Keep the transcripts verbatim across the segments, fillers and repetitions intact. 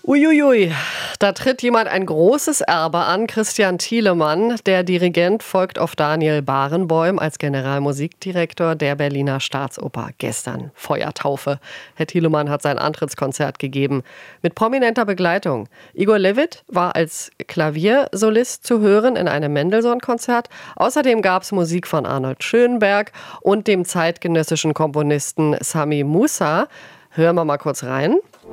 Uiuiui, da tritt jemand ein großes Erbe an, Christian Thielemann. Der Dirigent folgt auf Daniel Barenboim als Generalmusikdirektor der Berliner Staatsoper. Gestern Feuertaufe. Herr Thielemann hat sein Antrittskonzert gegeben mit prominenter Begleitung. Igor Levit war als Klaviersolist zu hören in einem Mendelssohn-Konzert. Außerdem gab es Musik von Arnold Schönberg und dem zeitgenössischen Komponisten Sami Musa. Hören wir mal kurz rein.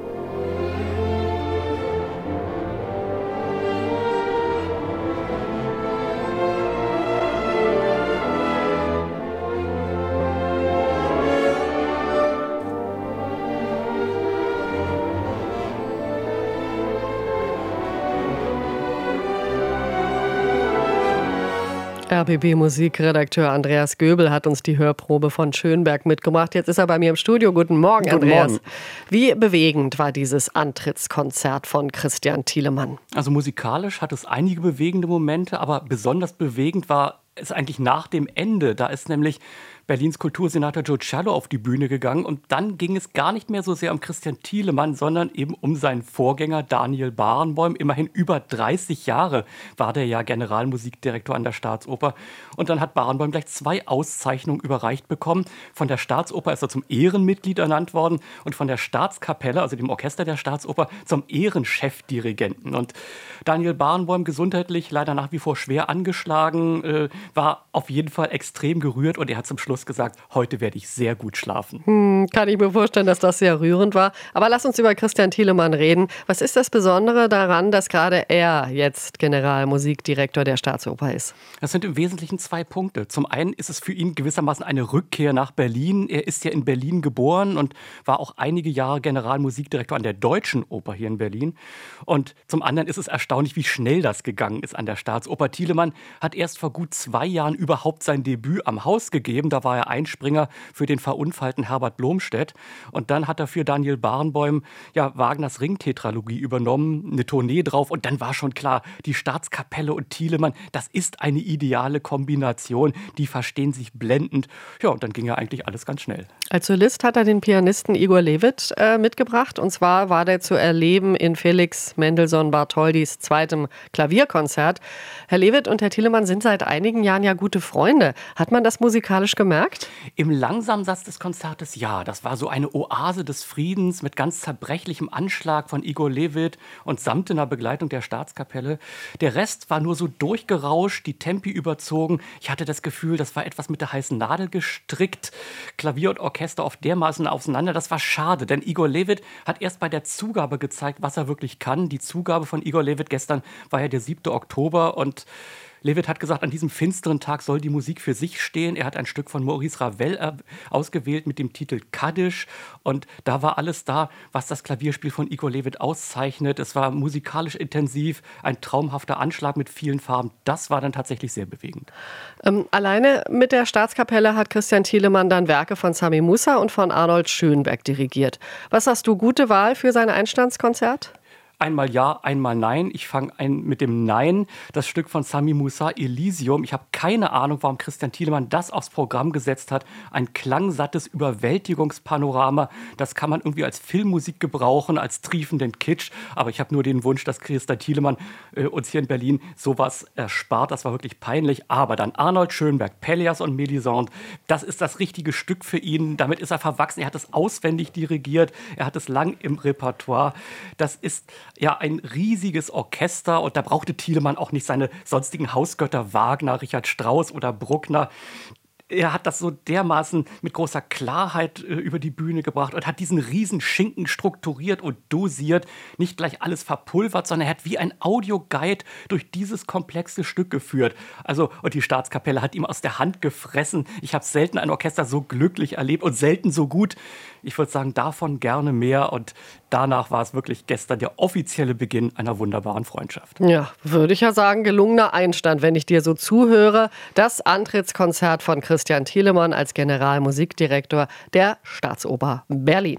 R B B-Musikredakteur Andreas Göbel hat uns die Hörprobe von Schönberg mitgebracht. Jetzt ist er bei mir im Studio. Guten Morgen, Guten Andreas. Morgen. Wie bewegend war dieses Antrittskonzert von Christian Thielemann? Also musikalisch hat es einige bewegende Momente, aber besonders bewegend war es eigentlich nach dem Ende. Da ist nämlich Berlins Kultursenator Joe Cialo auf die Bühne gegangen und dann ging es gar nicht mehr so sehr um Christian Thielemann, sondern eben um seinen Vorgänger Daniel Barenboim. Immerhin über dreißig Jahre war der ja Generalmusikdirektor an der Staatsoper. Und dann hat Barenboim gleich zwei Auszeichnungen überreicht bekommen. Von der Staatsoper ist er zum Ehrenmitglied ernannt worden und von der Staatskapelle, also dem Orchester der Staatsoper, zum Ehrenchefdirigenten. Und Daniel Barenboim, gesundheitlich leider nach wie vor schwer angeschlagen, äh, war auf jeden Fall extrem gerührt und er hat zum Schluss gesagt, heute werde ich sehr gut schlafen. Hm, kann ich mir vorstellen, dass das sehr rührend war. Aber lass uns über Christian Thielemann reden. Was ist das Besondere daran, dass gerade er jetzt Generalmusikdirektor der Staatsoper ist? Das sind im Wesentlichen zwei Punkte. Zum einen ist es für ihn gewissermaßen eine Rückkehr nach Berlin. Er ist ja in Berlin geboren und war auch einige Jahre Generalmusikdirektor an der Deutschen Oper hier in Berlin. Und zum anderen ist es erstaunlich, wie schnell das gegangen ist an der Staatsoper. Thielemann hat erst vor gut zwei Jahren überhaupt sein Debüt am Haus gegeben. Da war er Einspringer für den verunfallten Herbert Blomstedt. Und dann hat er für Daniel Barenboim ja, Wagners Ringtetralogie übernommen, eine Tournee drauf. Und dann war schon klar, die Staatskapelle und Thielemann, das ist eine ideale Kombination. Die verstehen sich blendend. Ja, und dann ging ja eigentlich alles ganz schnell. Als Solist hat er den Pianisten Igor Levit äh, mitgebracht. Und zwar war der zu erleben in Felix Mendelssohn Bartholdys zweitem Klavierkonzert. Herr Levit und Herr Thielemann sind seit einigen Jahren ja gute Freunde. Hat man das musikalisch gemerkt? Im Langsamsatz des Konzertes ja. Das war so eine Oase des Friedens mit ganz zerbrechlichem Anschlag von Igor Levit und samtener Begleitung der Staatskapelle. Der Rest war nur so durchgerauscht, die Tempi überzogen. Ich hatte das Gefühl, das war etwas mit der heißen Nadel gestrickt. Klavier und Orchester auf dermaßen auseinander. Das war schade, denn Igor Levit hat erst bei der Zugabe gezeigt, was er wirklich kann. Die Zugabe von Igor Levit gestern war ja der siebte Oktober und Levit hat gesagt, an diesem finsteren Tag soll die Musik für sich stehen. Er hat ein Stück von Maurice Ravel ausgewählt mit dem Titel Kaddisch. Und da war alles da, was das Klavierspiel von Igor Levit auszeichnet. Es war musikalisch intensiv, ein traumhafter Anschlag mit vielen Farben. Das war dann tatsächlich sehr bewegend. Ähm, alleine mit der Staatskapelle hat Christian Thielemann dann Werke von Sami Musa und von Arnold Schönberg dirigiert. Was hast du, gute Wahl für sein Einstandskonzert? Einmal ja, einmal nein. Ich fange ein mit dem Nein. Das Stück von Sami Musa, Elysium. Ich habe keine Ahnung, warum Christian Thielemann das aufs Programm gesetzt hat. Ein klangsattes Überwältigungspanorama. Das kann man irgendwie als Filmmusik gebrauchen, als triefenden Kitsch. Aber ich habe nur den Wunsch, dass Christian Thielemann äh, uns hier in Berlin sowas erspart. Das war wirklich peinlich. Aber dann Arnold Schönberg, Pelléas und Mélisande. Das ist das richtige Stück für ihn. Damit ist er verwachsen. Er hat es auswendig dirigiert. Er hat es lang im Repertoire. Das ist ja ein riesiges Orchester und da brauchte Thielemann auch nicht seine sonstigen Hausgötter Wagner, Richard Strauss oder Bruckner. Er hat das so dermaßen mit großer Klarheit äh, über die Bühne gebracht und hat diesen riesen Schinken strukturiert und dosiert, nicht gleich alles verpulvert, sondern er hat wie ein Audioguide durch dieses komplexe Stück geführt. Also, und die Staatskapelle hat ihm aus der Hand gefressen. Ich habe selten ein Orchester so glücklich erlebt und selten so gut. Ich würde sagen, davon gerne mehr und danach war es wirklich gestern der offizielle Beginn einer wunderbaren Freundschaft. Ja, würde ich ja sagen, gelungener Einstand, wenn ich dir so zuhöre. Das Antrittskonzert von Christian Thielemann als Generalmusikdirektor der Staatsoper Berlin.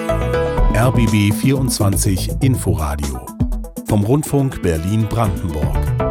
R B B vierundzwanzig Inforadio vom Rundfunk Berlin-Brandenburg.